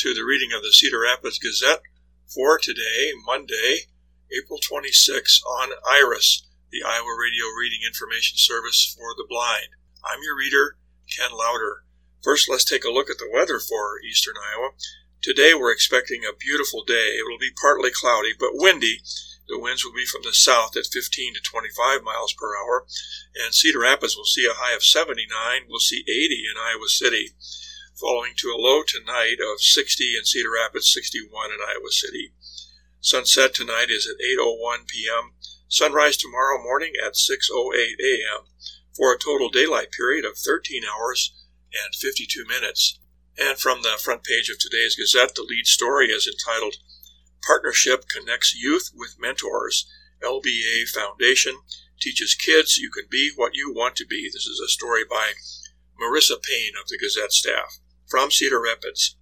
to the reading of the Cedar Rapids Gazette for today, Monday, April 26, on IRIS, the Iowa Radio Reading Information Service for the Blind. I'm your reader, Ken Lauder. First, let's take a look at the weather for eastern Iowa. Today, we're expecting a beautiful day. It will be partly cloudy, but windy. The winds will be from the south at 15 to 25 miles per hour, and Cedar Rapids will see a high of 79. We'll see 80 in Iowa City, falling to a low tonight of 60 in Cedar Rapids, 61 in Iowa City. Sunset tonight is at 8:01 p.m., sunrise tomorrow morning at 6:08 a.m., for a total daylight period of 13 hours and 52 minutes. And from the front page of today's Gazette, the lead story is entitled, Partnership Connects Youth with Mentors. LBA Foundation teaches kids you can be what you want to be. This is a story by Marissa Payne of the Gazette staff. From Cedar Rapids.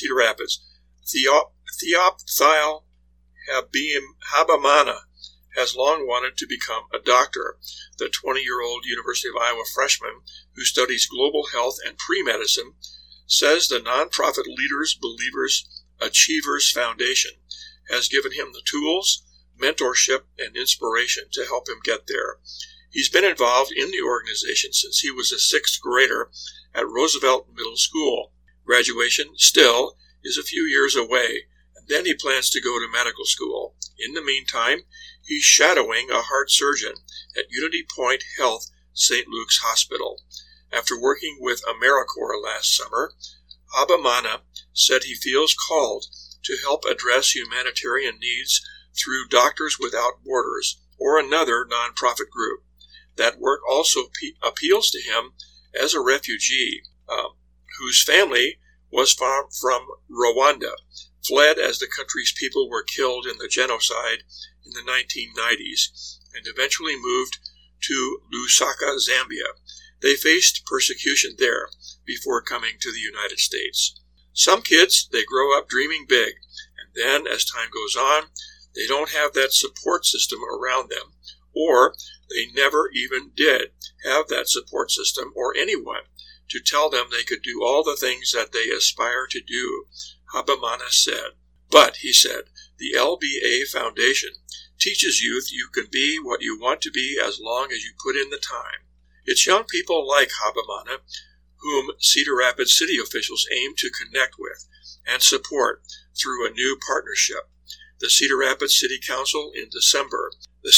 Theophile Habamana has long wanted to become a doctor. The 20-year-old University of Iowa freshman who studies global health and pre-medicine says the nonprofit Leaders, Believers, Achievers Foundation has given him the tools, mentorship, and inspiration to help him get there. He's been involved in the organization since he was a sixth grader at Roosevelt Middle School. Graduation still is a few years away, and then he plans to go to medical school. In the meantime, he's shadowing a heart surgeon at Unity Point Health St. Luke's Hospital. After working with AmeriCorps last summer, Habamana said he feels called to help address humanitarian needs through Doctors Without Borders, or another nonprofit group. That work also appeals to him as a refugee whose family was from Rwanda, fled as the country's people were killed in the genocide in the 1990s, and eventually moved to Lusaka, Zambia. They faced persecution there before coming to the United States. Some kids, they grow up dreaming big, and then as time goes on, they don't have that support system around them, or they never even did have that support system or anyone to tell them they could do all the things that they aspire to do, Habamana said. But, he said, the LBA Foundation teaches youth you can be what you want to be as long as you put in the time. It's young people like Habamana whom Cedar Rapids city officials aim to connect with and support through a new partnership. The Cedar Rapids City Council in December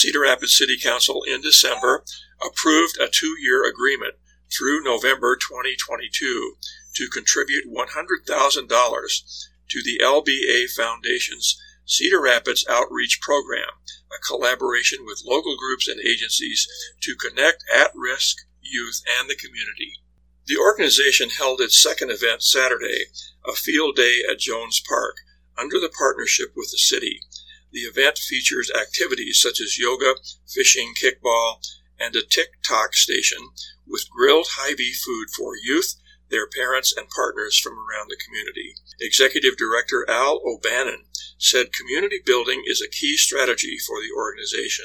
approved a 2-year agreement through November 2022 to contribute $100,000 to the LBA Foundation's Cedar Rapids Outreach Program, a collaboration with local groups and agencies to connect at-risk youth and the community. The organization held its second event Saturday, a field day at Jones Park, under the partnership with the city. The event features activities such as yoga, fishing, kickball, and a TikTok station with grilled Hy-Vee food for youth, their parents, and partners from around the community. Executive Director Al O'Bannon said community building is a key strategy for the organization.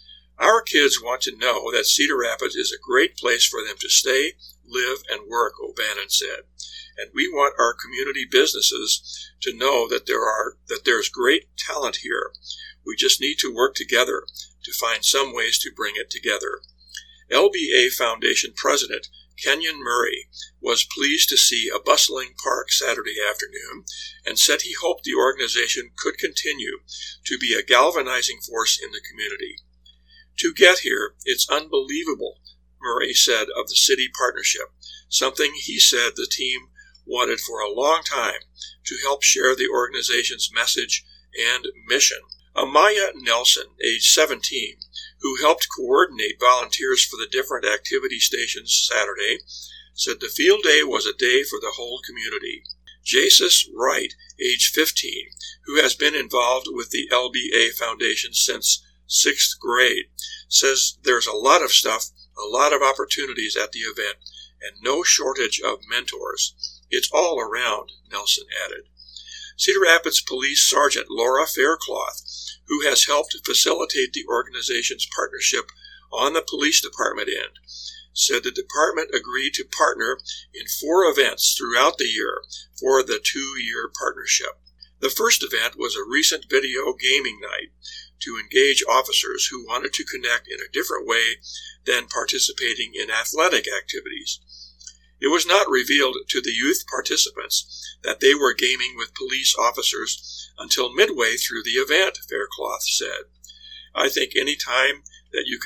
Our kids want to know that Cedar Rapids is a great place for them to stay, live, and work, O'Bannon said. And we want our community businesses to know that there's great talent here. We just need to work together to find some ways to bring it together. LBA Foundation President Kenyon Murray was pleased to see a bustling park Saturday afternoon and said he hoped the organization could continue to be a galvanizing force in the community. To get here, it's unbelievable, Murray said of the city partnership, something he said the team wanted for a long time to help share the organization's message and mission. Amaya Nelson, age 17, who helped coordinate volunteers for the different activity stations Saturday, said the field day was a day for the whole community. Jasus Wright, age 15, who has been involved with the LBA Foundation since 6th grade, says there's a lot of stuff, a lot of opportunities at the event, and no shortage of mentors. It's all around, Nelson added. Cedar Rapids Police Sergeant Laura Faircloth, who has helped facilitate the organization's partnership on the police department end, said the department agreed to partner in 4 events throughout the year for the 2-year partnership. The first event was a recent video gaming night to engage officers who wanted to connect in a different way than participating in athletic activities. It was not revealed to the youth participants that they were gaming with police officers until midway through the event, Faircloth said. I think any time that you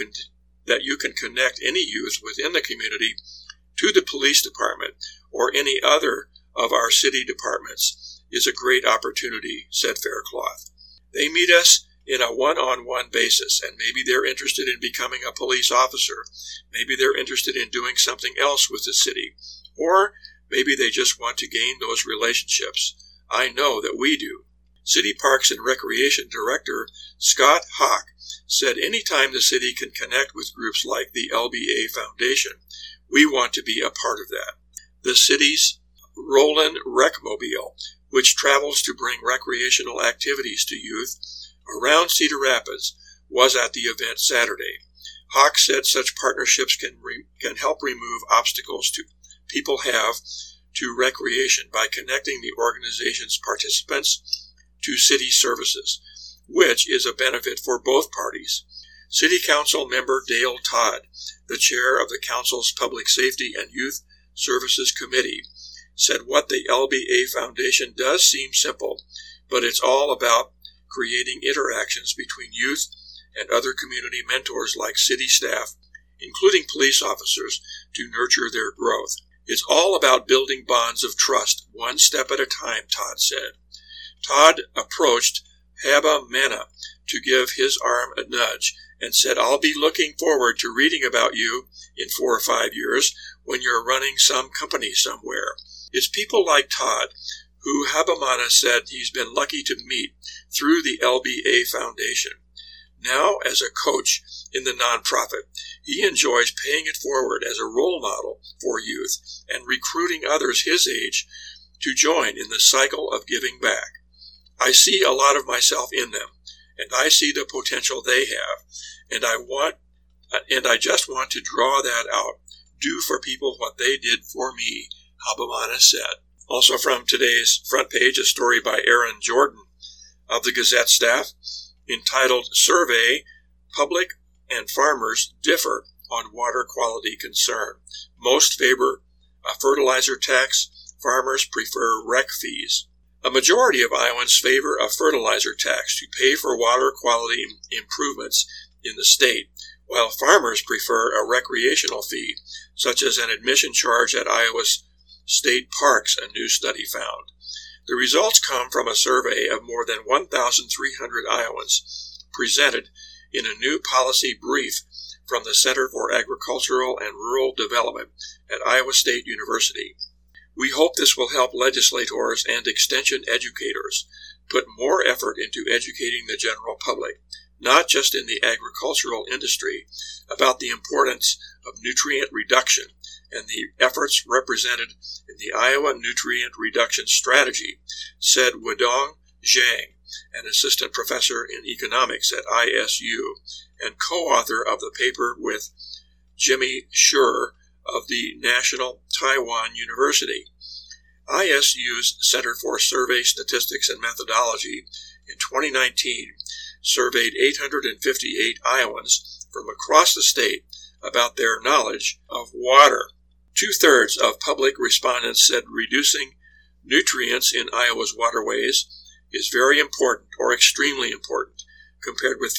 can connect any youth within the community to the police department or any other of our city departments is a great opportunity, said Faircloth. They meet us in a one-on-one basis, and maybe they're interested in becoming a police officer. Maybe they're interested in doing something else with the city, or maybe they just want to gain those relationships. I know that we do. City Parks and Recreation Director Scott Hawk said anytime the city can connect with groups like the LBA Foundation, we want to be a part of that. The city's Roland Recmobile, which travels to bring recreational activities to youth around Cedar Rapids, was at the event Saturday. Hawk said such partnerships can help remove obstacles people have to recreation by connecting the organization's participants to city services, which is a benefit for both parties. City Council member Dale Todd, the chair of the Council's Public Safety and Youth Services Committee, said what the LBA Foundation does seem simple, but it's all about creating interactions between youth and other community mentors like city staff, including police officers, to nurture their growth. It's all about building bonds of trust, one step at a time, Todd said. Todd approached Haba Mena to give his arm a nudge and said, I'll be looking forward to reading about you in 4 or 5 years when you're running some company somewhere. It's people like Todd who Habamana said he's been lucky to meet through the LBA Foundation. Now, as a coach in the nonprofit, he enjoys paying it forward as a role model for youth and recruiting others his age to join in the cycle of giving back. I see a lot of myself in them, and I see the potential they have, and I just want to draw that out, do for people what they did for me, Habamana said. Also from today's front page, a story by Aaron Jordan of the Gazette staff entitled Survey, Public and Farmers Differ on Water Quality Concern. Most favor a fertilizer tax, farmers prefer rec fees. A majority of Iowans favor a fertilizer tax to pay for water quality improvements in the state, while farmers prefer a recreational fee, such as an admission charge at Iowa's state parks, a new study found. The results come from a survey of more than 1,300 Iowans presented in a new policy brief from the Center for Agricultural and Rural Development at Iowa State University. We hope this will help legislators and extension educators put more effort into educating the general public, not just in the agricultural industry, about the importance of nutrient reduction and the efforts represented in the Iowa Nutrient Reduction Strategy, said Wedong Zhang, an assistant professor in economics at ISU and co-author of the paper with Jimmy Schur of the National Taiwan University. ISU's Center for Survey Statistics and Methodology in 2019 surveyed 858 Iowans from across the state about their knowledge of water. 2/3 of public respondents said reducing nutrients in Iowa's waterways is very important or extremely important, compared with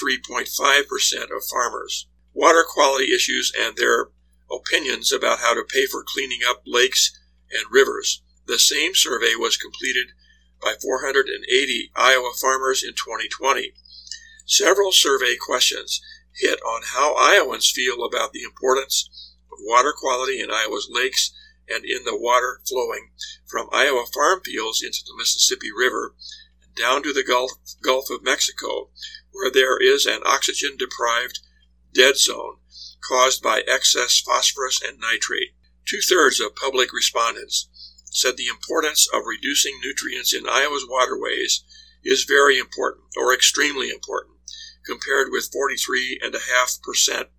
43.5% of farmers. Water quality issues and their opinions about how to pay for cleaning up lakes and rivers. The same survey was completed by 480 Iowa farmers in 2020. Several survey questions hit on how Iowans feel about the importance of water quality in Iowa's lakes and in the water flowing from Iowa farm fields into the Mississippi River and down to the Gulf of Mexico, where there is an oxygen-deprived dead zone caused by excess phosphorus and nitrate. 2/3 of public respondents said the importance of reducing nutrients in Iowa's waterways is very important or extremely important, compared with 43.5%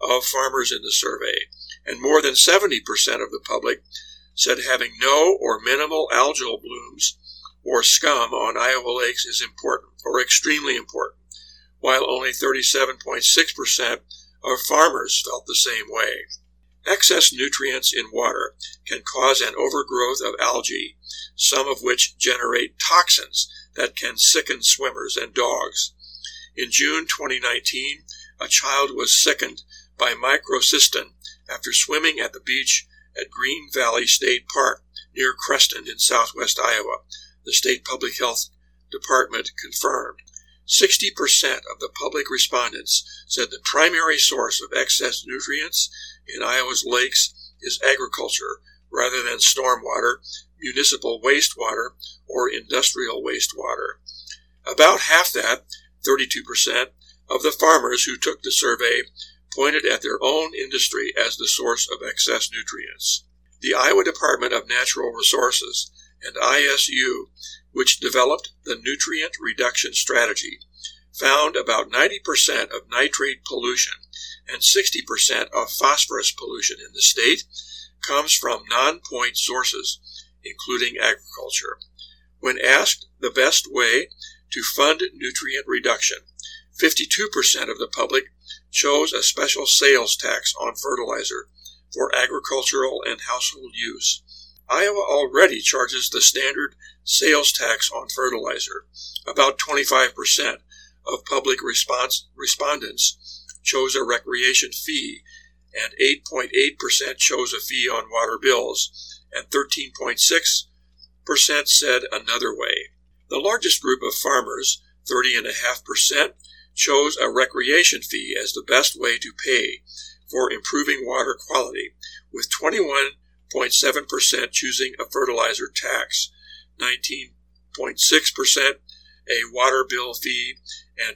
of farmers in the survey, and more than 70% of the public said having no or minimal algal blooms or scum on Iowa lakes is important or extremely important, while only 37.6% of farmers felt the same way. Excess nutrients in water can cause an overgrowth of algae, some of which generate toxins that can sicken swimmers and dogs. In June 2019, a child was sickened by microcystin after swimming at the beach at Green Valley State Park near Creston in southwest Iowa, the state public health department confirmed. 60% of the public respondents said the primary source of excess nutrients in Iowa's lakes is agriculture rather than stormwater, municipal wastewater, or industrial wastewater. About half that, 32%, of the farmers who took the survey pointed at their own industry as the source of excess nutrients. The Iowa Department of Natural Resources and ISU, which developed the Nutrient Reduction Strategy, found about 90% of nitrate pollution and 60% of phosphorus pollution in the state comes from non-point sources, including agriculture. When asked the best way to fund nutrient reduction, 52% of the public chose a special sales tax on fertilizer for agricultural and household use. Iowa already charges the standard sales tax on fertilizer. About 25% of public respondents chose a recreation fee, and 8.8% chose a fee on water bills, and 13.6% said another way. The largest group of farmers, 30.5%, chose a recreation fee as the best way to pay for improving water quality, with 21.7% choosing a fertilizer tax, 19.6% a water bill fee, and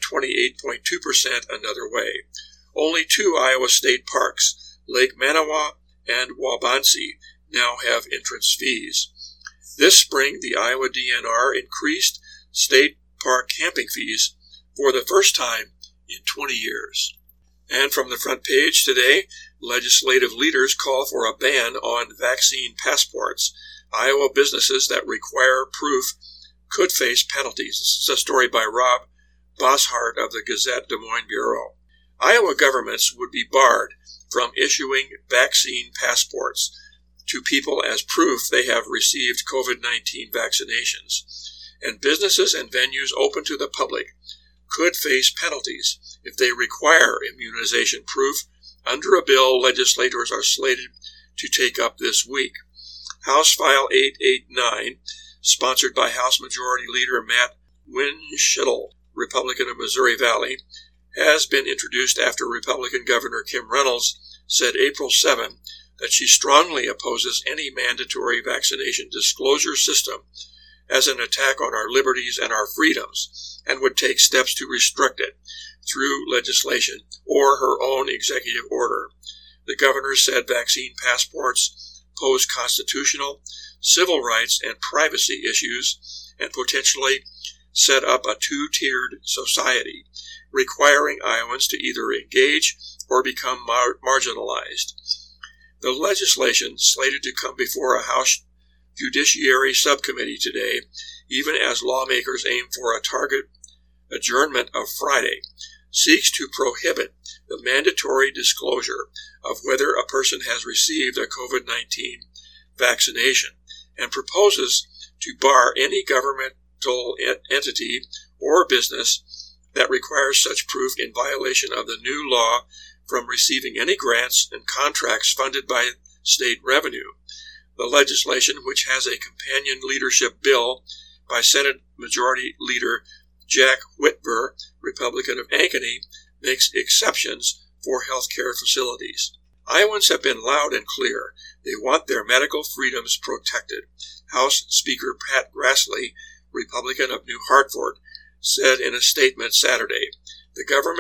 28.2% another way. Only two Iowa state parks, Lake Manawa and Waubonsee, now have entrance fees. This spring, the Iowa DNR increased state park camping fees for the first time in 20 years. And from the front page today, legislative leaders call for a ban on vaccine passports. Iowa businesses that require proof could face penalties. This is a story by Rob Bosshart of the Gazette Des Moines Bureau. Iowa governments would be barred from issuing vaccine passports to people as proof they have received COVID-19 vaccinations, and businesses and venues open to the public could face penalties if they require immunization proof under a bill legislators are slated to take up this week. House File 889, sponsored by House Majority Leader Matt Winschittel, Republican of Missouri Valley, has been introduced after Republican Governor Kim Reynolds said April 7 that she strongly opposes any mandatory vaccination disclosure system as an attack on our liberties and our freedoms, and would take steps to restrict it through legislation or her own executive order. The governor said vaccine passports pose constitutional, civil rights, and privacy issues and potentially set up a two-tiered society, requiring Iowans to either engage or become marginalized. The legislation, slated to come before a House Judiciary Subcommittee today, even as lawmakers aim for a target adjournment of Friday, seeks to prohibit the mandatory disclosure of whether a person has received a COVID-19 vaccination and proposes to bar any governmental entity or business that requires such proof in violation of the new law from receiving any grants and contracts funded by state revenue. The legislation, which has a companion leadership bill by Senate Majority Leader Jack Whitver, Republican of Ankeny, makes exceptions for healthcare facilities. Iowans have been loud and clear. They want their medical freedoms protected. House Speaker Pat Grassley, Republican of New Hartford, said in a statement Saturday, the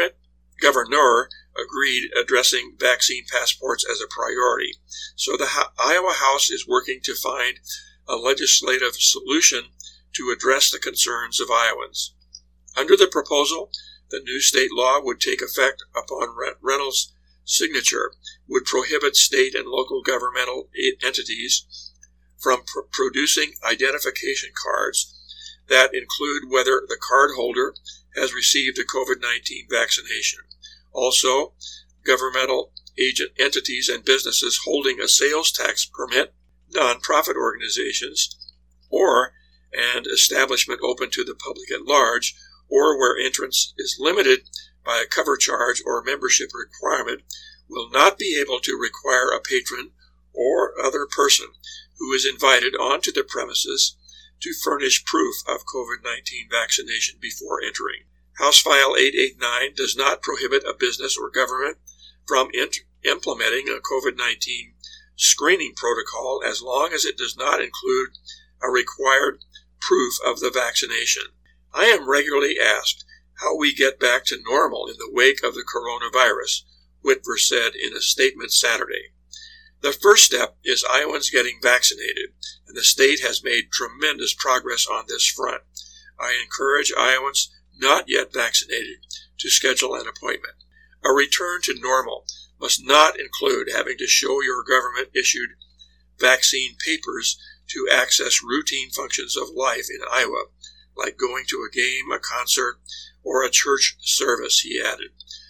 governor agreed addressing vaccine passports as a priority, so the Iowa House is working to find a legislative solution to address the concerns of Iowans. Under the proposal, the new state law would take effect upon Reynolds' signature would prohibit state and local governmental entities from producing identification cards that include whether the cardholder has received a COVID-19 vaccination. Also, governmental agent entities and businesses holding a sales tax permit, nonprofit organizations, or an establishment open to the public at large, or where entrance is limited by a cover charge or membership requirement, will not be able to require a patron or other person who is invited onto the premises to furnish proof of COVID-19 vaccination before entering. House File 889 does not prohibit a business or government from implementing a COVID-19 screening protocol as long as it does not include a required proof of the vaccination. I am regularly asked how we get back to normal in the wake of the coronavirus, Whitver said in a statement Saturday. The first step is Iowans getting vaccinated, and the state has made tremendous progress on this front. I encourage Iowans not yet vaccinated to schedule an appointment. A return to normal must not include having to show your government-issued vaccine papers to access routine functions of life in Iowa, like going to a game, a concert, or a church service, he added.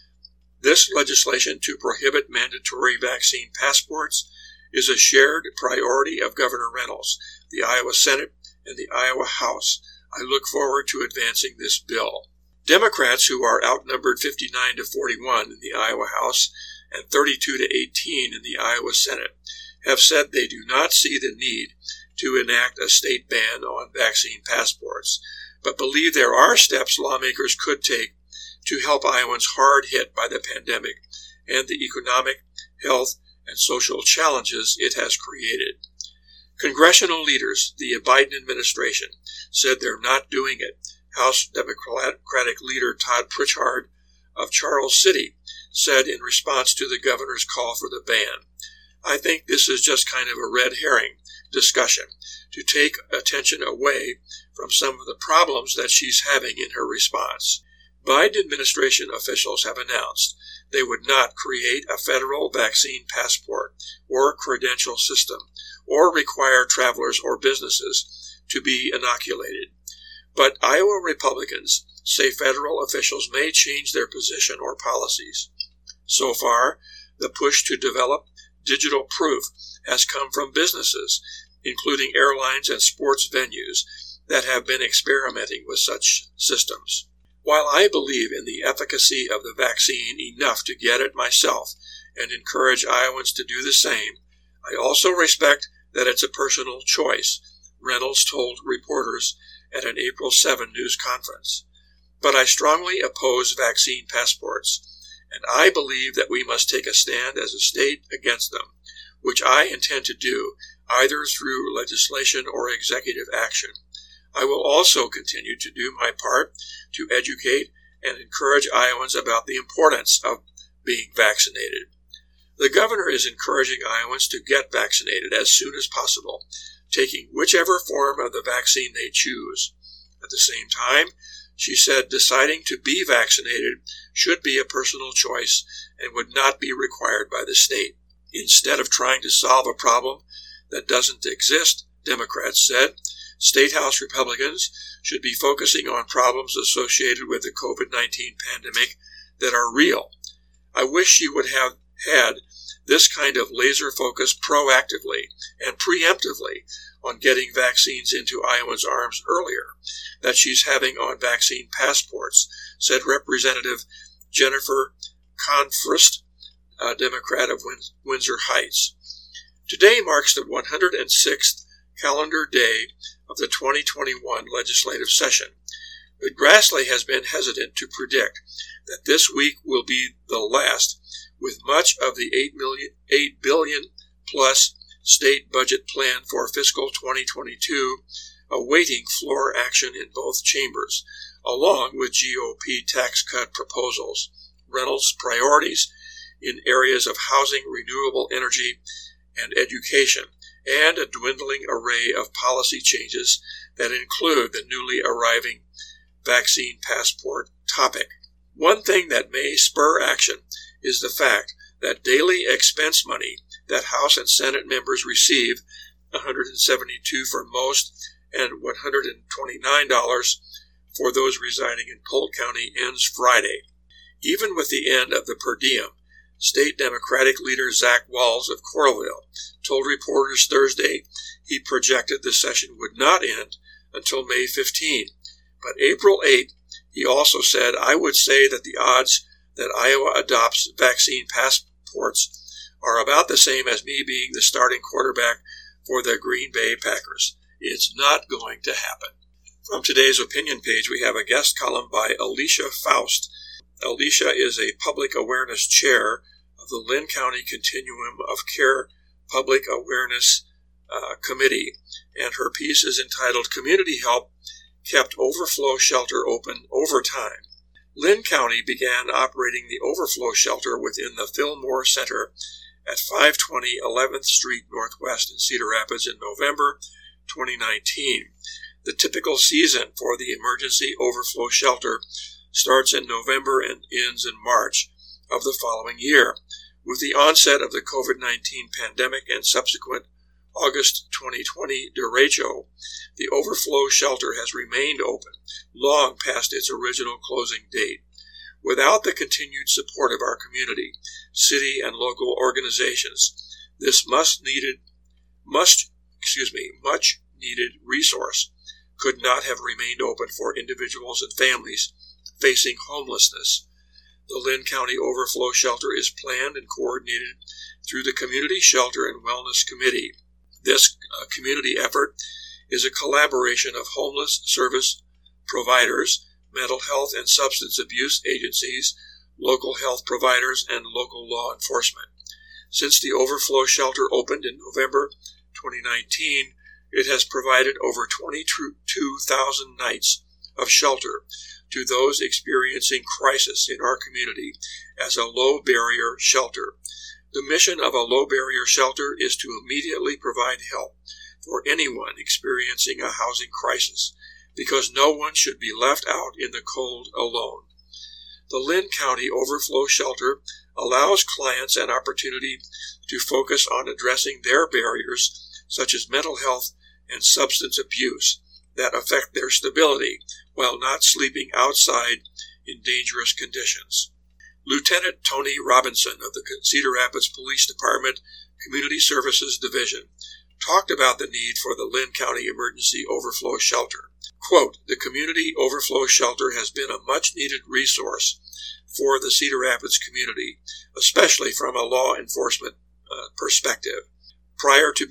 This legislation to prohibit mandatory vaccine passports is a shared priority of Governor Reynolds, the Iowa Senate, and the Iowa House. I look forward to advancing this bill. Democrats, who are outnumbered 59 to 41 in the Iowa House and 32 to 18 in the Iowa Senate, have said they do not see the need to enact a state ban on vaccine passports, but believe there are steps lawmakers could take to help Iowans hard hit by the pandemic and the economic, health, and social challenges it has created. Congressional leaders, the Biden administration, said they're not doing it. House Democratic leader Todd Pritchard of Charles City said in response to the governor's call for the ban, I think this is just kind of a red herring discussion to take attention away from some of the problems that she's having in her response. Biden administration officials have announced they would not create a federal vaccine passport or credential system or require travelers or businesses to be inoculated. But Iowa Republicans say federal officials may change their position or policies. So far, the push to develop digital proof has come from businesses, including airlines and sports venues, that have been experimenting with such systems. While I believe in the efficacy of the vaccine enough to get it myself and encourage Iowans to do the same, I also respect that it's a personal choice, Reynolds told reporters at an April 7 news conference. But I strongly oppose vaccine passports, and I believe that we must take a stand as a state against them, which I intend to do either through legislation or executive action. I will also continue to do my part to educate and encourage Iowans about the importance of being vaccinated. The governor is encouraging Iowans to get vaccinated as soon as possible, taking whichever form of the vaccine they choose. At the same time, she said deciding to be vaccinated should be a personal choice and would not be required by the state. Instead of trying to solve a problem that doesn't exist, Democrats said, State House Republicans should be focusing on problems associated with the COVID-19 pandemic that are real. I wish she would have had this kind of laser focus proactively and preemptively on getting vaccines into Iowans' arms earlier that she's having on vaccine passports, said Representative Jennifer Confrist, a Democrat of Windsor Heights. Today marks the 106th calendar day of the 2021 legislative session, but Grassley has been hesitant to predict that this week will be the last, with much of the $8 billion plus state budget plan for fiscal 2022 awaiting floor action in both chambers, along with GOP tax cut proposals, Reynolds' priorities in areas of housing, renewable energy, and education, and a dwindling array of policy changes that include the newly arriving vaccine passport topic. One thing that may spur action is the fact that daily expense money that House and Senate members receive, $172 for most and $129 for those residing in Polk County, ends Friday. Even with the end of the per diem, State Democratic leader Zach Walz of Coralville told reporters Thursday he projected the session would not end until May 15. But April 8, he also said, "I would say that the odds that Iowa adopts vaccine passports are about the same as me being the starting quarterback for the Green Bay Packers. It's not going to happen." From today's opinion page, we have a guest column by Alicia Faust. Alicia is a public awareness chair of the Linn County Continuum of Care Public Awareness Committee, and her piece is entitled "Community Help Kept Overflow Shelter Open Over Time." Linn County began operating the overflow shelter within the Fillmore Center at 520 11th Street Northwest in Cedar Rapids in November 2019. The typical season for the emergency overflow shelter starts in November and ends in March of the following year. With the onset of the COVID-19 pandemic and subsequent August 2020 derecho, the overflow shelter has remained open long past its original closing date. Without the continued support of our community, city, and local organizations, this much needed resource could not have remained open for individuals and families facing homelessness. The Linn County Overflow Shelter is planned and coordinated through the Community Shelter and Wellness Committee. This community effort is a collaboration of homeless service providers, mental health and substance abuse agencies, local health providers, and local law enforcement. Since the Overflow Shelter opened in November 2019, it has provided over 22,000 nights of shelter to those experiencing crisis in our community as a low-barrier shelter. The mission of a low-barrier shelter is to immediately provide help for anyone experiencing a housing crisis, because no one should be left out in the cold alone. The Linn County Overflow Shelter allows clients an opportunity to focus on addressing their barriers, such as mental health and substance abuse, that affect their stability while not sleeping outside in dangerous conditions. Lieutenant Tony Robinson of the Cedar Rapids Police Department Community Services Division talked about the need for the Linn County Emergency Overflow Shelter. Quote, "The Community Overflow Shelter has been a much-needed resource for the Cedar Rapids community, especially from a law enforcement perspective. Prior to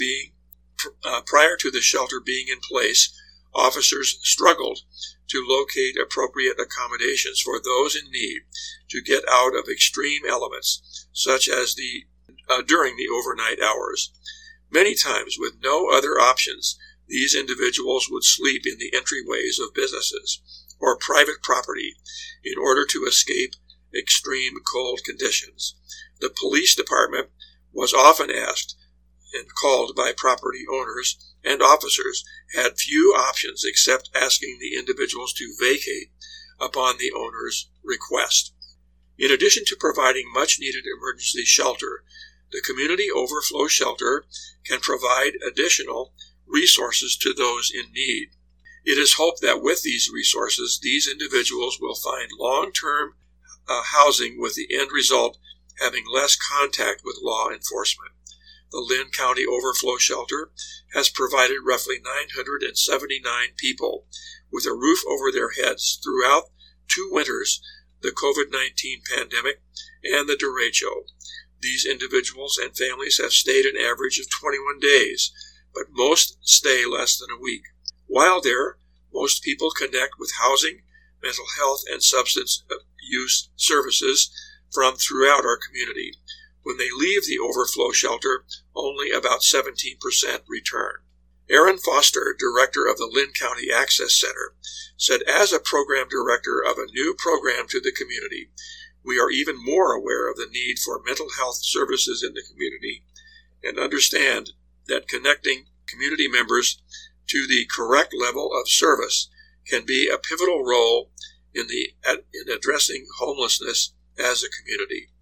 the shelter being in place, officers struggled to locate appropriate accommodations for those in need to get out of extreme elements, such as during the overnight hours. Many times, with no other options, these individuals would sleep in the entryways of businesses or private property in order to escape extreme cold conditions. The police department was often asked and called by property owners, and officers had few options except asking the individuals to vacate upon the owner's request. In addition to providing much-needed emergency shelter, the Community Overflow Shelter can provide additional resources to those in need. It is hoped that with these resources, these individuals will find long-term housing, with the end result having less contact with law enforcement. The Linn County Overflow Shelter has provided roughly 979 people with a roof over their heads throughout 2 winters, the COVID-19 pandemic and the derecho. These individuals and families have stayed an average of 21 days, but most stay less than a week. While there, most people connect with housing, mental health, and substance use services from throughout our community. When they leave the overflow shelter, only about 17% return. Aaron Foster, director of the Linn County Access Center, said, "As a program director of a new program to the community, we are even more aware of the need for mental health services in the community and understand that connecting community members to the correct level of service can be a pivotal role in addressing homelessness as a community.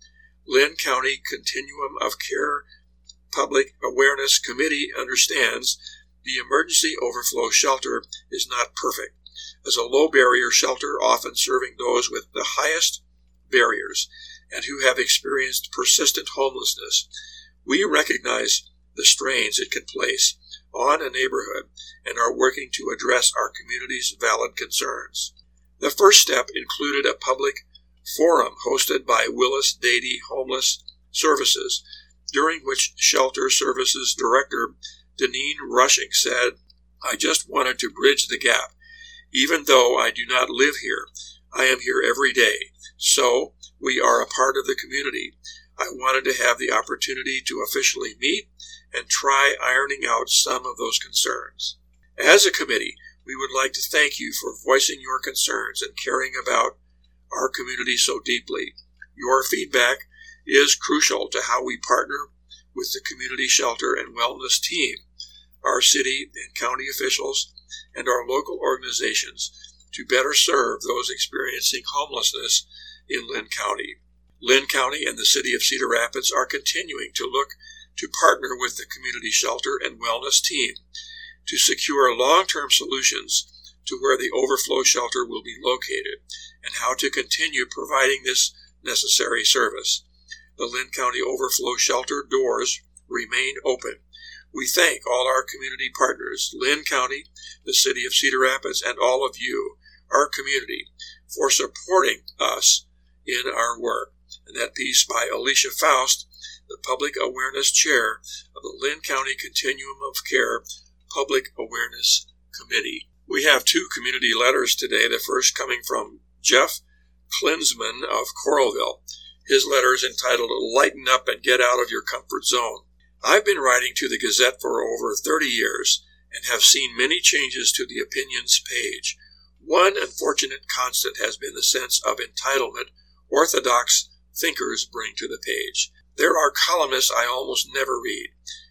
Lynn County Continuum of Care Public Awareness Committee understands the emergency overflow shelter is not perfect, as a low-barrier shelter often serving those with the highest barriers and who have experienced persistent homelessness. We recognize the strains it can place on a neighborhood and are working to address our community's valid concerns. The first step included a public forum hosted by Willis Dady Homeless Services, during which Shelter Services Director Deneen Rushing said, "I just wanted to bridge the gap. Even though I do not live here, I am here every day, so we are a part of the community. I wanted to have the opportunity to officially meet and try ironing out some of those concerns. As a committee, we would like to thank you for voicing your concerns and caring about our community so deeply. Your feedback is crucial to how we partner with the Community Shelter and Wellness team, our city and county officials, and our local organizations to better serve those experiencing homelessness in Lynn County. Lynn County and the City of Cedar Rapids are continuing to look to partner with the Community Shelter and Wellness team to secure long-term solutions to where the overflow shelter will be located and how to continue providing this necessary service. The Lynn County Overflow Shelter doors remain open. We thank all our community partners, Lynn County, the City of Cedar Rapids, and all of you, our community, for supporting us in our work." And that piece by Alicia Faust, the Public Awareness Chair of the Lynn County Continuum of Care Public Awareness Committee. We have two community letters today, the first coming from Jeff Klinsman of Coralville. His letter is entitled, "Lighten Up and Get Out of Your Comfort Zone." I've been writing to the Gazette for over 30 years and have seen many changes to the opinions page. One unfortunate constant has been the sense of entitlement orthodox thinkers bring to the page. There are columnists I almost never read.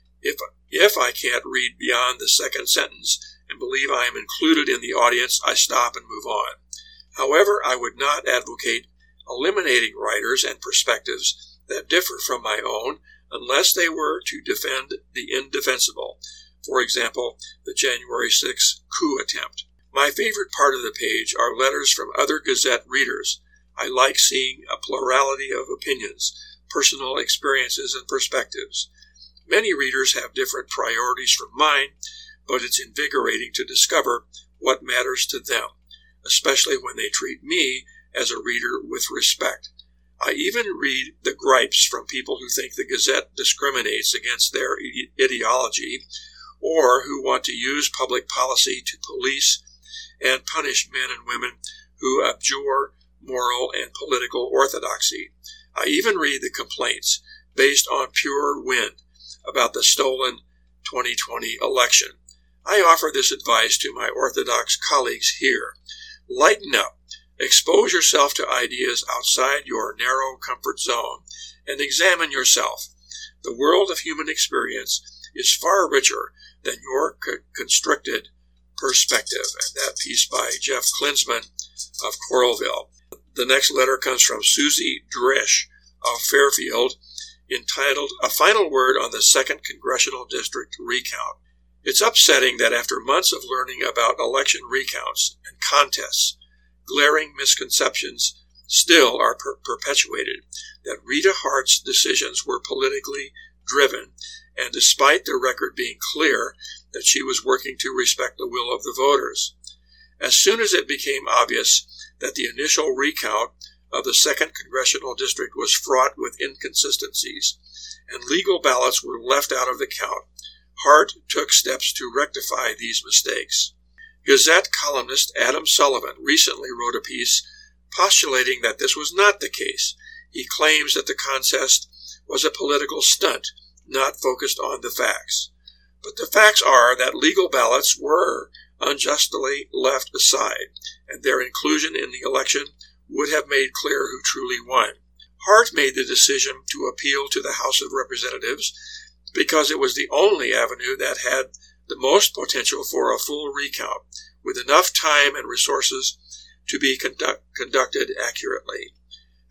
If I can't read beyond the second sentence and believe I am included in the audience, I stop and move on. However, I would not advocate eliminating writers and perspectives that differ from my own unless they were to defend the indefensible. For example, the January 6th coup attempt. My favorite part of the page are letters from other Gazette readers. I like seeing a plurality of opinions, personal experiences, and perspectives. Many readers have different priorities from mine, but it's invigorating to discover what matters to them, especially when they treat me as a reader with respect. I even read the gripes from people who think the Gazette discriminates against their ideology or who want to use public policy to police and punish men and women who abjure moral and political orthodoxy. I even read the complaints based on pure wind about the stolen 2020 election. I offer this advice to my orthodox colleagues here. Lighten up. Expose yourself to ideas outside your narrow comfort zone and examine yourself. The world of human experience is far richer than your constricted perspective. And that piece by Jeff Klinsman of Coralville. The next letter comes from Susie Drish of Fairfield, entitled, "A Final Word on the 2nd Congressional District Recount." It's upsetting that after months of learning about election recounts and contests, glaring misconceptions still are perpetuated, that Rita Hart's decisions were politically driven, and despite the record being clear that she was working to respect the will of the voters. As soon as it became obvious that the initial recount of the 2nd Congressional District was fraught with inconsistencies, and legal ballots were left out of the count, Hart took steps to rectify these mistakes. Gazette columnist Adam Sullivan recently wrote a piece postulating that this was not the case. He claims that the contest was a political stunt, not focused on the facts. But the facts are that legal ballots were unjustly left aside, and their inclusion in the election would have made clear who truly won. Hart made the decision to appeal to the House of Representatives because it was the only avenue that had the most potential for a full recount, with enough time and resources to be conducted accurately.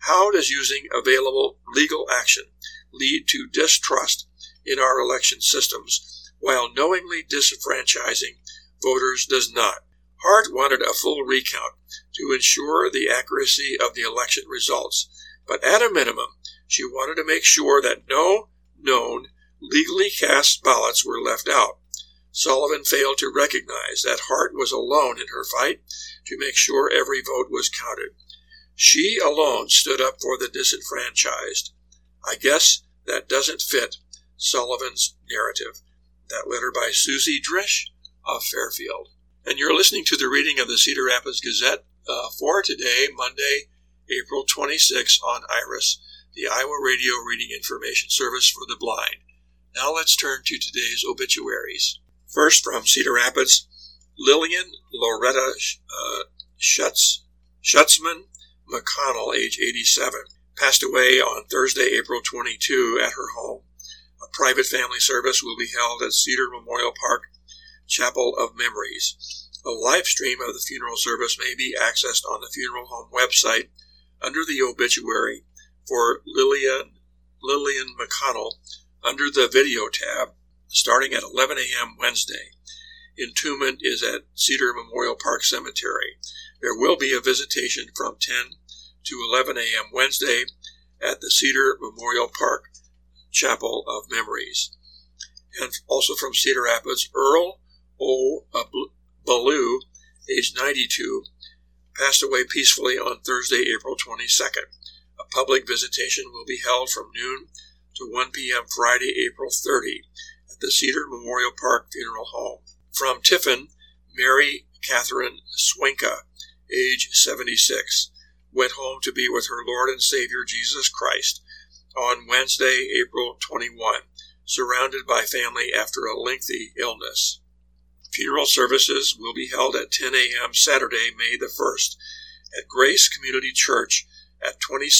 How does using available legal action lead to distrust in our election systems, while knowingly disenfranchising voters does not? Hart wanted a full recount to ensure the accuracy of the election results, but at a minimum, she wanted to make sure that no known legally cast ballots were left out. Sullivan failed to recognize that Hart was alone in her fight to make sure every vote was counted. She alone stood up for the disenfranchised. I guess that doesn't fit Sullivan's narrative. That letter by Susie Drish of Fairfield. And you're listening to the reading of the Cedar Rapids Gazette for today, Monday, April 26, on IRIS, the Iowa Radio Reading Information Service for the Blind. Now let's turn to today's obituaries. First, from Cedar Rapids, Lillian Loretta Schutzman McConnell, age 87, passed away on Thursday, April 22, at her home. A private family service will be held at Cedar Memorial Park Chapel of Memories. A live stream of the funeral service may be accessed on the funeral home website under the obituary for Lillian McConnell under the video tab, starting at 11 a.m. Wednesday. Entombment is at Cedar Memorial Park Cemetery. There will be a visitation from 10 to 11 a.m. Wednesday at the Cedar Memorial Park Chapel of Memories. And also from Cedar Rapids, Earl O. Ballou, age 92, passed away peacefully on Thursday, April 22nd. A public visitation will be held from noon to 1 p.m. Friday, April 30, at the Cedar Memorial Park Funeral Home. From Tiffin, Mary Catherine Swenka, age 76, went home to be with her Lord and Savior Jesus Christ on Wednesday, April 21, surrounded by family after a lengthy illness. Funeral services will be held at 10 a.m. Saturday, May the 1st, at Grace Community Church at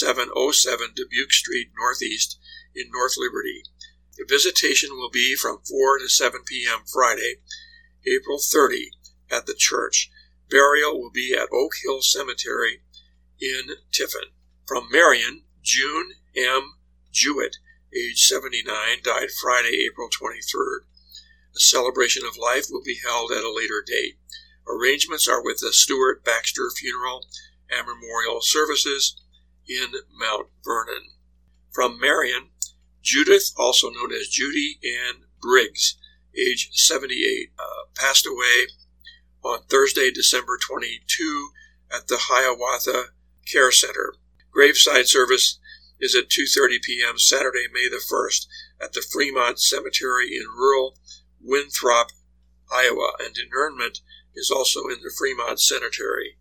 2707 Dubuque Street Northeast in North Liberty. The visitation will be from 4 to 7 p.m. Friday, April 30, at the church. Burial will be at Oak Hill Cemetery in Tiffin. From Marion, June M. Jewett, age 79, died Friday, April 23rd. A celebration of life will be held at a later date. Arrangements are with the Stuart Baxter Funeral and Memorial Services in Mount Vernon. From Marion, Judith, also known as Judy Ann Briggs, age 78, passed away on Thursday, December 22, at the Hiawatha Care Center. Graveside service is at 2:30 p.m. Saturday, May the 1st, at the Fremont Cemetery in rural Winthrop, Iowa, and interment is also in the Fremont Cemetery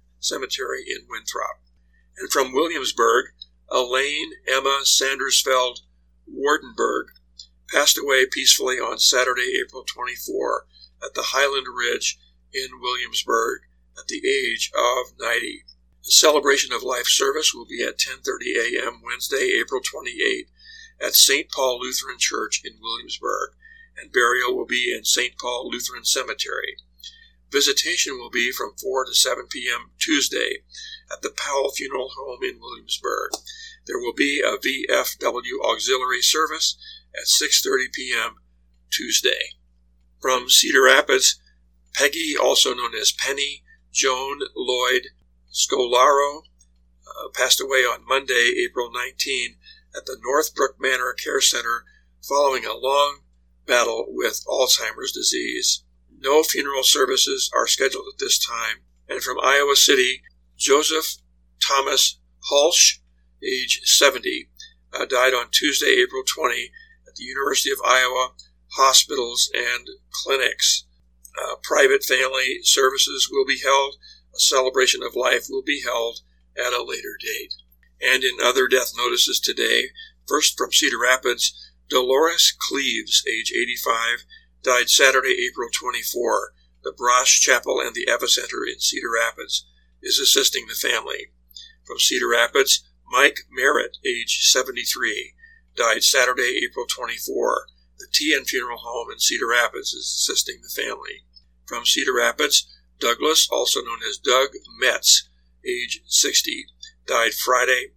in Winthrop. And from Williamsburg, Elaine Emma Sandersfeld Wardenberg passed away peacefully on Saturday, April 24, at the Highland Ridge in Williamsburg at the age of 90. A celebration of life service will be at 10:30 a.m. Wednesday, April 28, at St. Paul Lutheran Church in Williamsburg, and burial will be in St. Paul Lutheran Cemetery. Visitation will be from 4 to 7 p.m. Tuesday at the Powell Funeral Home in Williamsburg. There will be a VFW auxiliary service at 6:30 p.m. Tuesday. From Cedar Rapids, Peggy, also known as Penny Joan Lloyd Scolaro, passed away on Monday, April 19, at the Northbrook Manor Care Center following a long battle with Alzheimer's disease. No funeral services are scheduled at this time. And from Iowa City, Joseph Thomas Hulsh, age 70, died on Tuesday, April 20, at the University of Iowa Hospitals and Clinics. Private family services will be held. A celebration of life will be held at a later date. And in other death notices today, first from Cedar Rapids, Dolores Cleaves, age 85, died Saturday, April 24. The Brosh Chapel and the Epicenter in Cedar Rapids is assisting the family. From Cedar Rapids, Mike Merritt, age 73, died Saturday, April 24. The Tian Funeral Home in Cedar Rapids is assisting the family. From Cedar Rapids, Douglas, also known as Doug Metz, age 60, died Friday,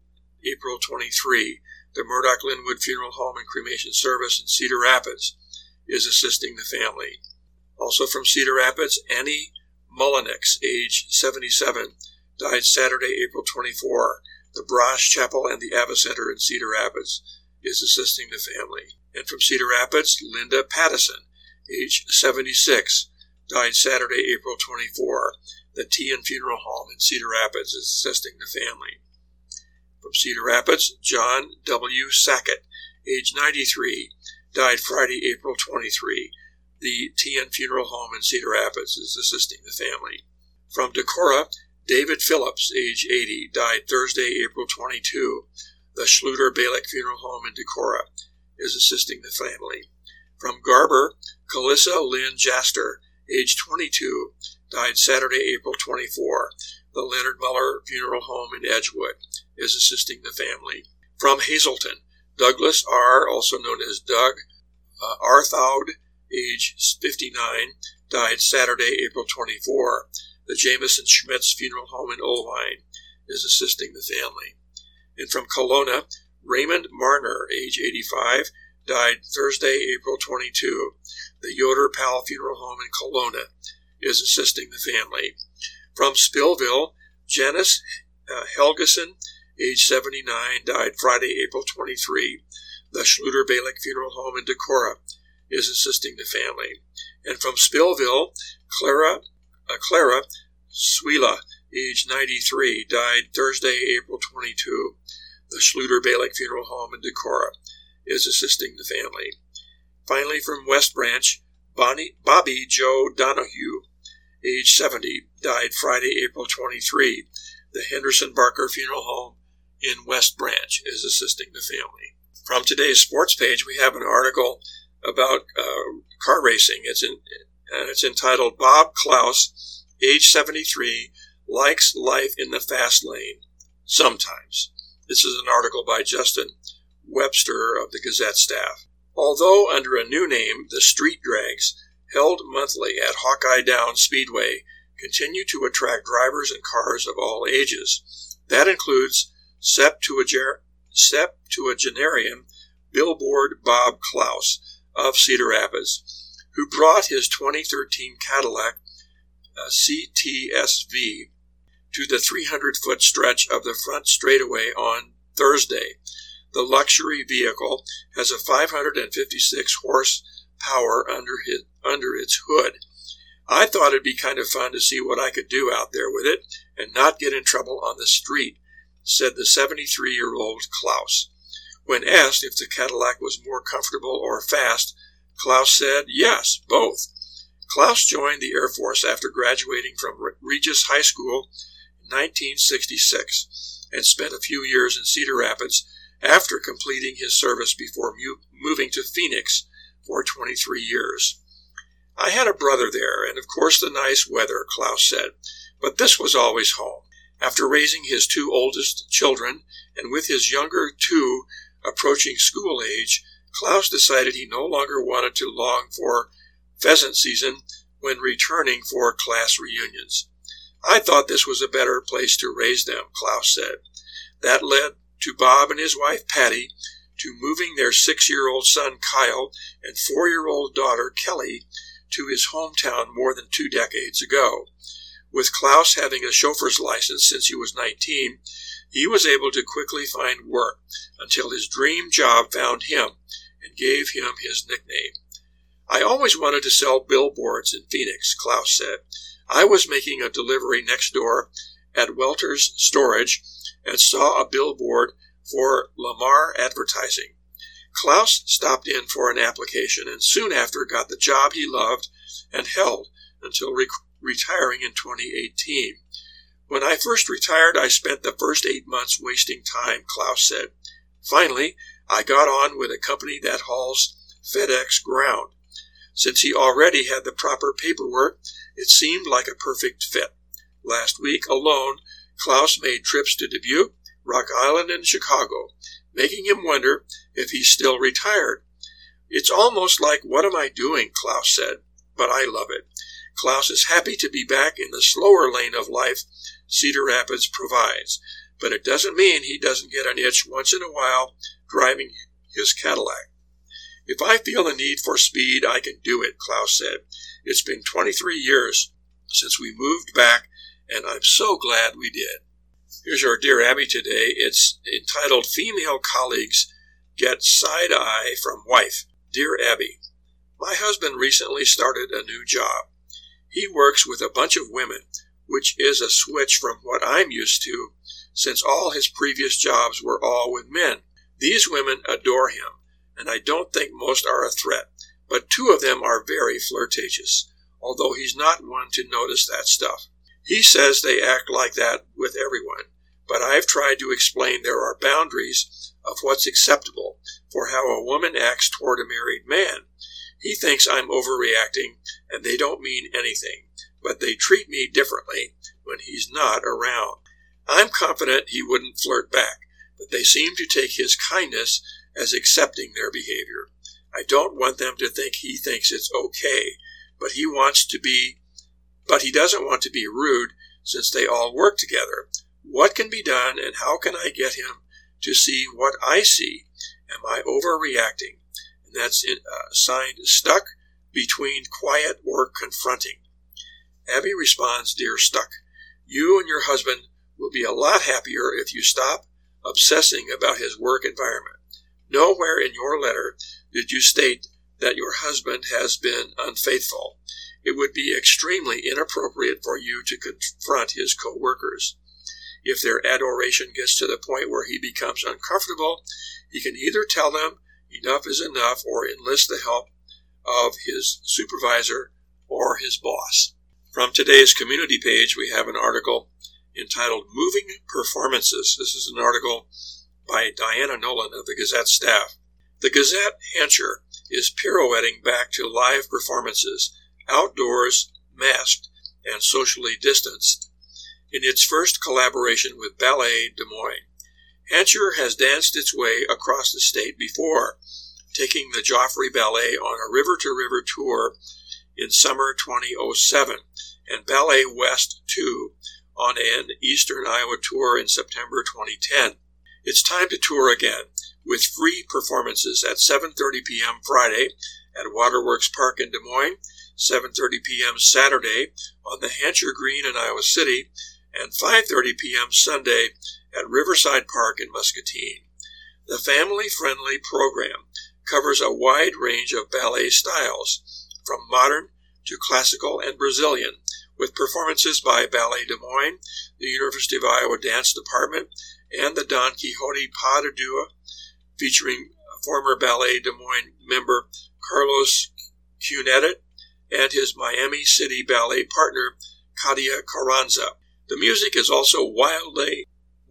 April 23. The Murdoch-Linwood Funeral Home and Cremation Service in Cedar Rapids is assisting the family. Also from Cedar Rapids, Annie Mullenix, age 77, died Saturday, April 24. The Brosh Chapel and the Ava Center in Cedar Rapids is assisting the family. And from Cedar Rapids, Linda Pattison, age 76, died Saturday, April 24. The Tian Funeral Home in Cedar Rapids is assisting the family. From Cedar Rapids, John W. Sackett, age 93, died Friday, April 23. The Tian Funeral Home in Cedar Rapids is assisting the family. From Decorah, David Phillips, age 80, died Thursday, April 22. The Schluter-Balick Funeral Home in Decorah is assisting the family. From Garber, Calissa Lynn Jaster, age 22, died Saturday, April 24. The Leonard Muller Funeral Home in Edgewood is assisting the family. From Hazleton, Douglas R., also known as Doug Arthaud, age 59, died Saturday, April 24. The Jameson Schmitz Funeral Home in Olvine is assisting the family. And from Kelowna, Raymond Marner, age 85, died Thursday, April 22. The Yoder Powell Funeral Home in Kelowna is assisting the family. From Spillville, Janice Helgeson, age 79, died Friday, April 23. The Schluter-Balick Funeral Home in Decorah is assisting the family. And from Spillville, Clara Suila, age 93, died Thursday, April 22. The Schluter-Balick Funeral Home in Decorah is assisting the family. Finally, from West Branch, Bobby Joe Donahue, age 70, died Friday, April 23. The Henderson Barker Funeral Home in West Branch is assisting the family. From today's sports page, we have an article about car racing. It's entitled, Bob Klaus, age 73, likes life in the fast lane sometimes. This is an article by Justin Webster of the Gazette staff. Although under a new name, the Street Drags, held monthly at Hawkeye Downs Speedway, continue to attract drivers and cars of all ages. That includes septuagenarian Billboard Bob Klaus of Cedar Rapids, who brought his 2013 Cadillac CTSV to the 300-foot stretch of the front straightaway on Thursday. The luxury vehicle has a 556 horsepower under its hood. I thought it'd be kind of fun to see what I could do out there with it and not get in trouble on the street, said the 73-year-old Klaus. When asked if the Cadillac was more comfortable or fast, Klaus said, yes, both. Klaus joined the Air Force after graduating from Regis High School in 1966 and spent a few years in Cedar Rapids after completing his service before moving to Phoenix for 23 years. I had a brother there, and of course the nice weather, Klaus said, but this was always home. After raising his two oldest children, and with his younger two approaching school age, Klaus decided he no longer wanted to long for pheasant season when returning for class reunions. I thought this was a better place to raise them, Klaus said. That led to Bob and his wife Patty to moving their 6-year-old son Kyle and 4-year-old daughter Kelly to his hometown more than 2 decades ago. With Klaus having a chauffeur's license since he was 19, he was able to quickly find work until his dream job found him and gave him his nickname. I always wanted to sell billboards in Phoenix, Klaus said. I was making a delivery next door at Welter's Storage and saw a billboard for Lamar Advertising. Klaus stopped in for an application and soon after got the job he loved and held until retiring in 2018. When I first retired, I spent the first 8 months wasting time, Klaus said. Finally, I got on with a company that hauls FedEx ground. Since he already had the proper paperwork, it seemed like a perfect fit. Last week alone, Klaus made trips to Dubuque, Rock Island, and Chicago, making him wonder if he's still retired. It's almost like, what am I doing, Klaus said, but I love it. Klaus is happy to be back in the slower lane of life Cedar Rapids provides, but it doesn't mean he doesn't get an itch once in a while driving his Cadillac. If I feel the need for speed, I can do it, Klaus said. It's been 23 years since we moved back, and I'm so glad we did. Here's your Dear Abby today. It's entitled Female Colleagues Get Side-Eye from Wife. Dear Abby, my husband recently started a new job. He works with a bunch of women, which is a switch from what I'm used to, since all his previous jobs were all with men. These women adore him, and I don't think most are a threat, but 2 of them are very flirtatious, although he's not one to notice that stuff. He says they act like that with everyone, but I've tried to explain there are boundaries of what's acceptable for how a woman acts toward a married man. He thinks I'm overreacting and they don't mean anything, but they treat me differently when he's not around. I'm confident he wouldn't flirt back, but they seem to take his kindness as accepting their behavior. I don't want them to think he thinks it's okay, but he doesn't want to be rude since they all work together. What can be done, and how can I get him to see what I see? Am I overreacting? And that's signed Stuck Between Quiet or Confronting. Abby responds, Dear Stuck, you and your husband will be a lot happier if you stop obsessing about his work environment. Nowhere in your letter did you state that your husband has been unfaithful. It would be extremely inappropriate for you to confront his co-workers. If their adoration gets to the point where he becomes uncomfortable, he can either tell them enough is enough or enlist the help of his supervisor or his boss. From today's community page, we have an article entitled Moving Performances. This is an article by Diana Nolan of the Gazette staff. The Gazette Hancher is pirouetting back to live performances, outdoors, masked, and socially distanced, in its first collaboration with Ballet Des Moines. Hancher has danced its way across the state before, taking the Joffrey Ballet on a river-to-river tour in summer 2007, and Ballet West 2 on an Eastern Iowa tour in September 2010. It's time to tour again, with free performances at 7:30 p.m. Friday at Waterworks Park in Des Moines, 7:30 p.m. Saturday on the Hancher Green in Iowa City, and 5:30 p.m. Sunday at Riverside Park in Muscatine. The family-friendly program covers a wide range of ballet styles, from modern to classical and Brazilian, with performances by Ballet Des Moines, the University of Iowa Dance Department, and the Don Quixote Pas de Deux, featuring former Ballet Des Moines member Carlos Cuneta and his Miami City Ballet partner, Katia Carranza. The music is also wildly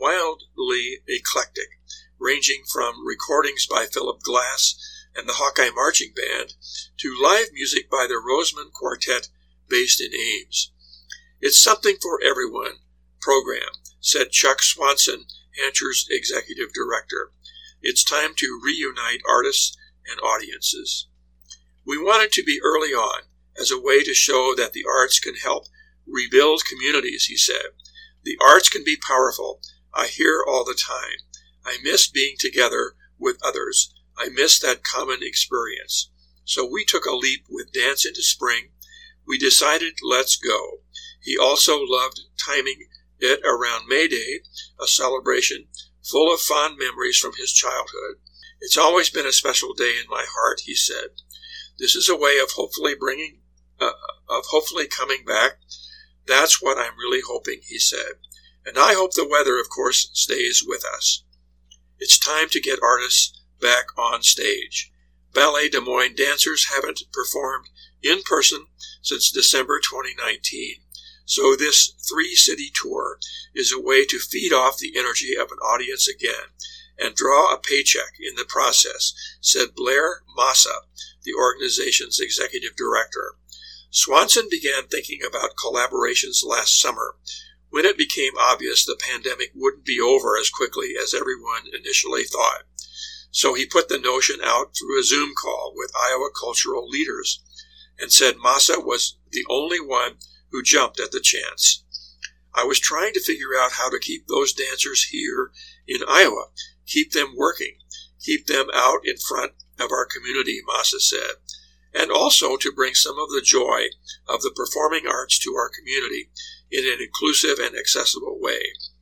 eclectic, ranging from recordings by Philip Glass and the Hawkeye Marching Band to live music by the Roseman Quartet based in Ames. It's something for everyone program, said Chuck Swanson, Hancher's executive director. It's time to reunite artists and audiences. We wanted to be early on as a way to show that the arts can help rebuild communities, he said. The arts can be powerful. I hear all the time. I miss being together with others. I miss that common experience. So we took a leap with Dance into Spring. We decided, let's go. He also loved timing it around May Day, a celebration full of fond memories from his childhood. It's always been a special day in my heart, he said. This is a way of hopefully coming back. That's what I'm really hoping, he said. And I hope the weather, of course, stays with us. It's time to get artists back on stage. Ballet Des Moines dancers haven't performed in person since December 2019. So this 3-city tour is a way to feed off the energy of an audience again and draw a paycheck in the process, said Blair Massa, the organization's executive director. Swanson began thinking about collaborations last summer, when it became obvious the pandemic wouldn't be over as quickly as everyone initially thought. So he put the notion out through a Zoom call with Iowa cultural leaders and said Massa was the only one who jumped at the chance. I was trying to figure out how to keep those dancers here in Iowa, keep them working, keep them out in front of our community, Massa said, and also to bring some of the joy of the performing arts to our community in an inclusive and accessible way.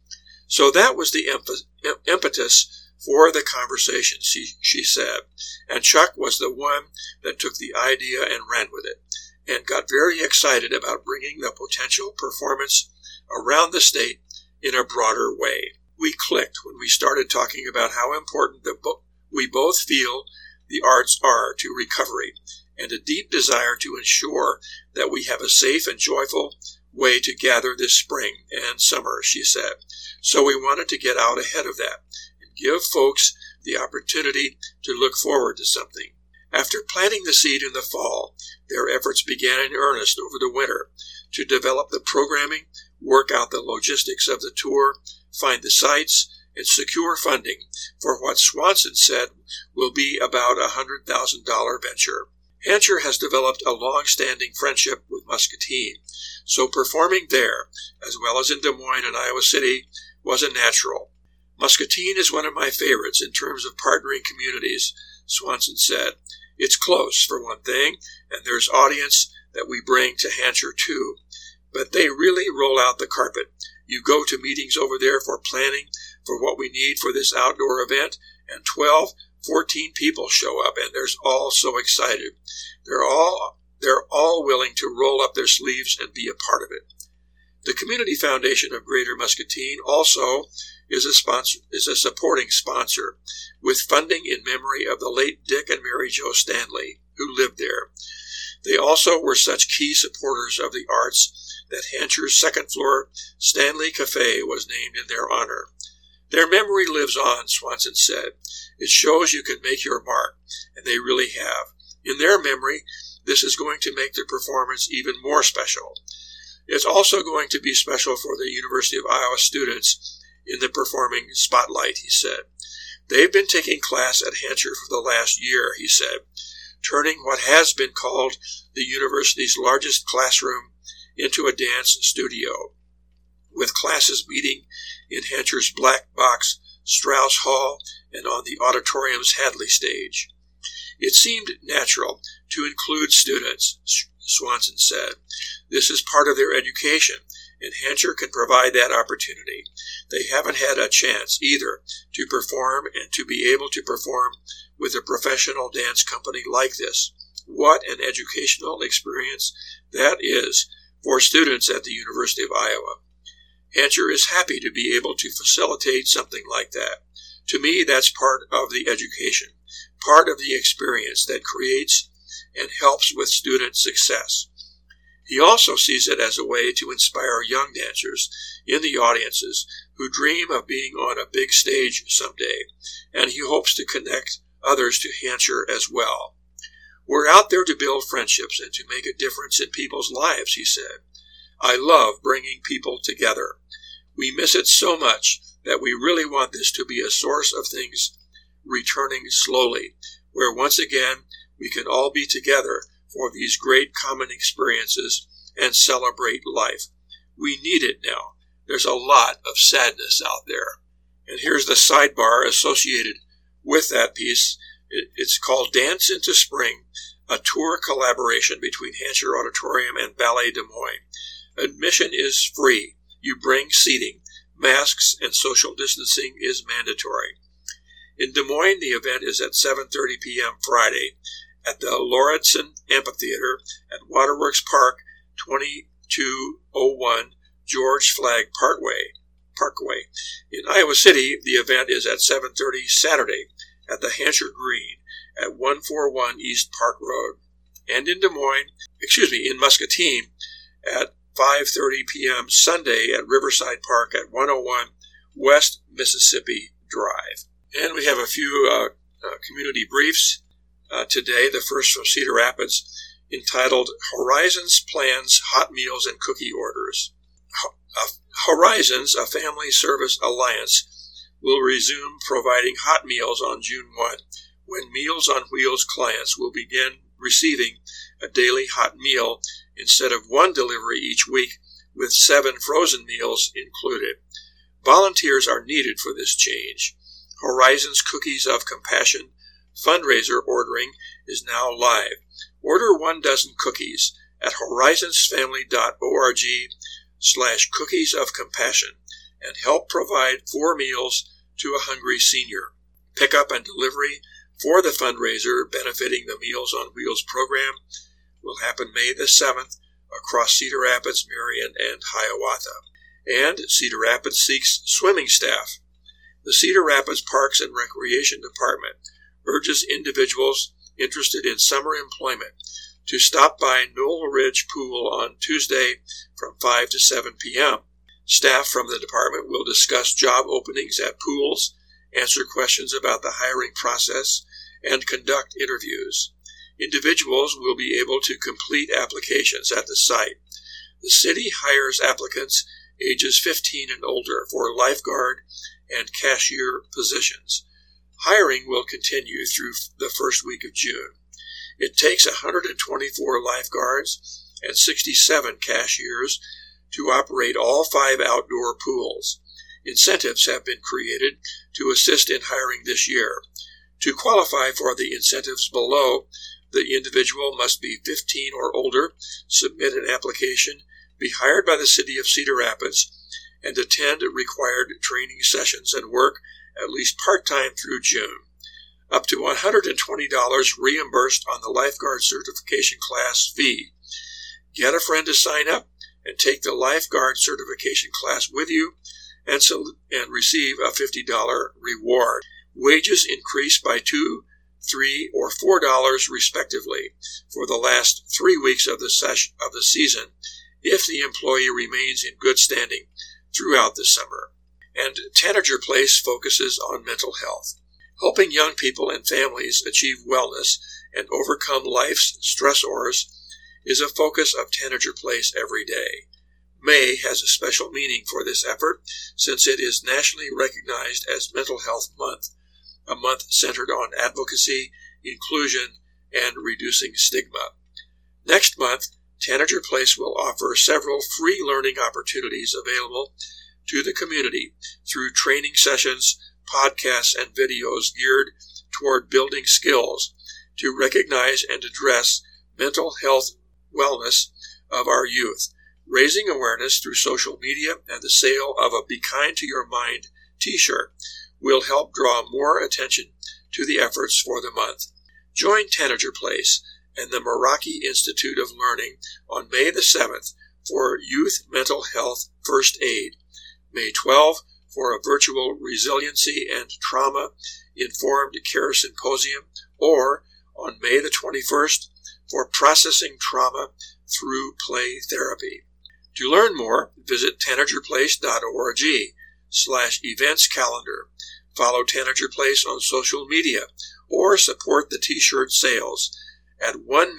So that was the impetus for the conversation, she said, and Chuck was the one that took the idea and ran with it, and got very excited about bringing the potential performance around the state in a broader way. We clicked when we started talking about how important we both feel the arts are to recovery, and a deep desire to ensure that we have a safe and joyful way to gather this spring and summer, she said. So we wanted to get out ahead of that and give folks the opportunity to look forward to something. After planting the seed in the fall, their efforts began in earnest over the winter to develop the programming, work out the logistics of the tour, find the sites, and secure funding for what Swanson said will be about a $100,000 venture. Hancher has developed a long-standing friendship with Muscatine, so performing there, as well as in Des Moines and Iowa City, was a natural. Muscatine is one of my favorites in terms of partnering communities, Swanson said. It's close, for one thing, and there's audience that we bring to Hancher, too. But they really roll out the carpet. You go to meetings over there for planning for what we need for this outdoor event, and 14 people show up, and they're all so excited. They're all willing to roll up their sleeves and be a part of it. The Community Foundation of Greater Muscatine also is a supporting sponsor, with funding in memory of the late Dick and Mary Jo Stanley, who lived there. They also were such key supporters of the arts that Hancher's second-floor Stanley Cafe was named in their honor. Their memory lives on, Swanson said. It shows you can make your mark, and they really have. In their memory, this is going to make the performance even more special. It's also going to be special for the University of Iowa students in the performing spotlight, he said. They've been taking class at Hancher for the last year, he said, turning what has been called the university's largest classroom into a dance studio, with classes meeting in Hancher's Black Box, Strauss Hall, and on the auditorium's Hadley stage. It seemed natural to include students, Swanson said. This is part of their education, and Hancher can provide that opportunity. They haven't had a chance either to perform and to be able to perform with a professional dance company like this. What an educational experience that is for students at the University of Iowa. Hancher is happy to be able to facilitate something like that. To me, that's part of the education, part of the experience that creates and helps with student success. He also sees it as a way to inspire young dancers in the audiences who dream of being on a big stage someday, and he hopes to connect others to Hancher as well. We're out there to build friendships and to make a difference in people's lives, he said. I love bringing people together. We miss it so much that we really want this to be a source of things returning slowly, where once again we can all be together for these great common experiences and celebrate life. We need it now. There's a lot of sadness out there. And here's the sidebar associated with that piece. It's called Dance into Spring, a tour collaboration between Hancher Auditorium and Ballet Des Moines. Admission is free. You bring seating. Masks and social distancing is mandatory. In Des Moines, the event is at 7:30 p.m. Friday at the Lauritsen Amphitheater at Waterworks Park, 2201 George Flagg Parkway. In Iowa City, the event is at 7:30 Saturday at the Hancher Green at 141 East Park Road. And in in Muscatine at 5:30 p.m. Sunday at Riverside Park at 101 West Mississippi Drive. And we have a few community briefs today. The first from Cedar Rapids, entitled Horizons Plans Hot Meals and Cookie Orders. Horizons, a family service alliance, will resume providing hot meals on June 1, when Meals on Wheels clients will begin receiving a daily hot meal instead of one delivery each week with 7 frozen meals included. Volunteers are needed for this change. Horizons Cookies of Compassion fundraiser ordering is now live. Order 1 dozen cookies at horizonsfamily.org/cookies of compassion and help provide 4 meals to a hungry senior. Pickup and delivery for the fundraiser benefiting the Meals on Wheels program will happen May the 7th across Cedar Rapids, Marion, and Hiawatha. And Cedar Rapids seeks swimming staff. The Cedar Rapids Parks and Recreation Department urges individuals interested in summer employment to stop by Knoll Ridge Pool on Tuesday from 5 to 7 p.m. Staff from the department will discuss job openings at pools, answer questions about the hiring process, and conduct interviews. Individuals will be able to complete applications at the site. The city hires applicants ages 15 and older for lifeguard and cashier positions. Hiring will continue through the first week of June. It takes 124 lifeguards and 67 cashiers to operate all 5 outdoor pools. Incentives have been created to assist in hiring this year. To qualify for the incentives below, the individual must be 15 or older, submit an application, be hired by the City of Cedar Rapids, and attend required training sessions and work at least part-time through June. Up to $120 reimbursed on the lifeguard certification class fee. Get a friend to sign up and take the lifeguard certification class with you and receive a $50 reward. Wages increase by $2, $3, or $4 respectively for the last 3 weeks of the season if the employee remains in good standing throughout the summer. And Tanager Place focuses on mental health. Helping young people and families achieve wellness and overcome life's stressors is a focus of Tanager Place every day. May has a special meaning for this effort since it is nationally recognized as Mental Health Month, a month centered on advocacy, inclusion, and reducing stigma. Next month, Tanager Place will offer several free learning opportunities available to the community through training sessions, podcasts, and videos geared toward building skills to recognize and address mental health wellness of our youth, raising awareness through social media and the sale of a Be Kind to Your Mind t-shirt will help draw more attention to the efforts for the month. Join Tanager Place and the Meraki Institute of Learning on May the 7th for Youth Mental Health First Aid, May 12 for a virtual resiliency and trauma-informed care symposium, or on May the 21st for processing trauma through play therapy. To learn more, visit tanagerplace.org/events calendar. Follow Tanager Place on social media or support the t-shirt sales at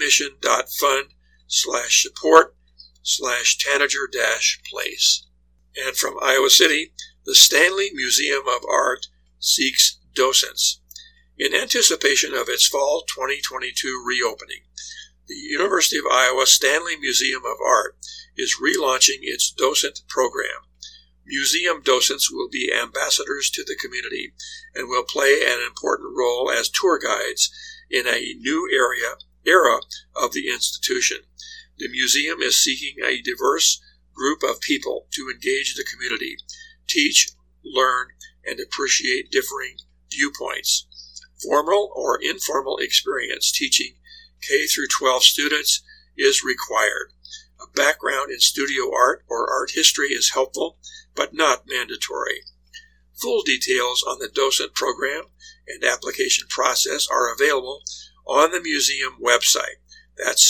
onemission.fund/support/Tanager-Place. And from Iowa City, the Stanley Museum of Art seeks docents. In anticipation of its fall 2022 reopening, the University of Iowa Stanley Museum of Art is relaunching its docent program. Museum docents will be ambassadors to the community and will play an important role as tour guides in a new era of the institution. The museum is seeking a diverse group of people to engage the community, teach, learn, and appreciate differing viewpoints. Formal or informal experience teaching K-12 students is required. A background in studio art or art history is helpful, but not mandatory. Full details on the docent program and application process are available on the museum website. That's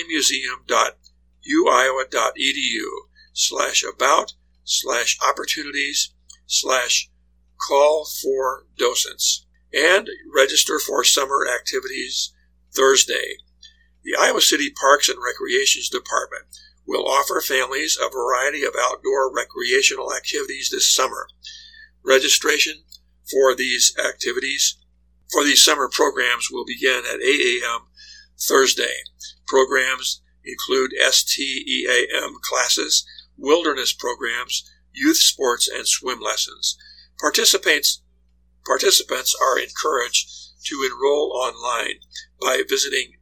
stanleymuseum.uiowa.edu/about/opportunities/call-for-docents. And register for summer activities Thursday. The Iowa City Parks and Recreations Department will offer families a variety of outdoor recreational activities this summer. Registration for these summer programs will begin at 8 a.m. Thursday. Programs include STEAM classes, wilderness programs, youth sports, and swim lessons. Participants are encouraged to enroll online by visiting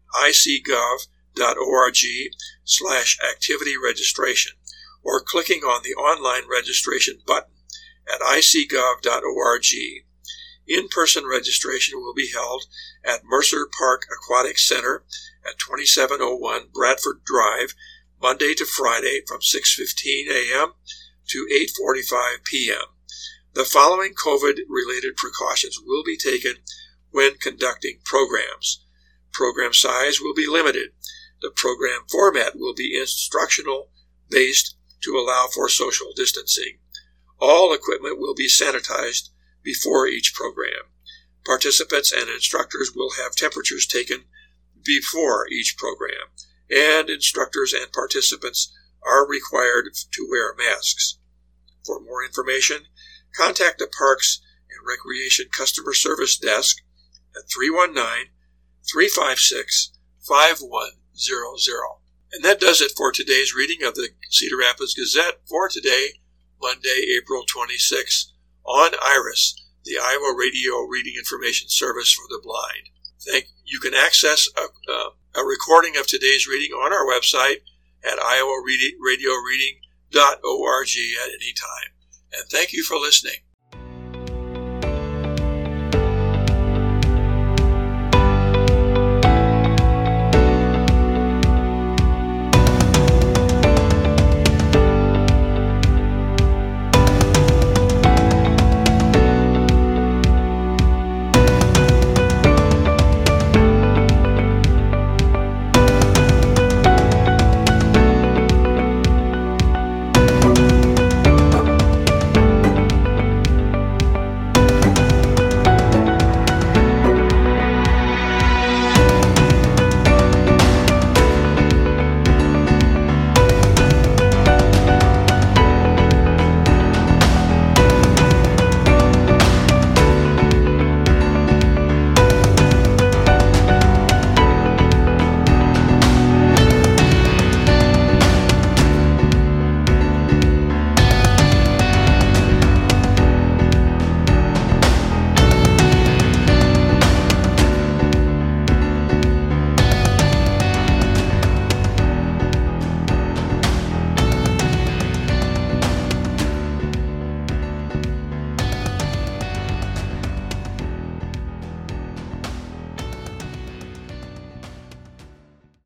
icgov.org/activity registration or clicking on the online registration button at icgov.org. In-person registration will be held at Mercer Park Aquatic Center at 2701 Bradford Drive, Monday to Friday from 6:15 a.m. to 8:45 p.m. The following COVID-related precautions will be taken when conducting programs. Program size will be limited. The program format will be instructional based to allow for social distancing. All equipment will be sanitized before each program. Participants and instructors will have temperatures taken before each program, and instructors and participants are required to wear masks. For more information, contact the Parks and Recreation Customer Service Desk at 319-356-5100. And that does it for today's reading of the Cedar Rapids Gazette for today, Monday, April 26, on IRIS, the Iowa Radio Reading Information Service for the Blind. You can access a recording of today's reading on our website at iowaradioreading.org at any time. And thank you for listening.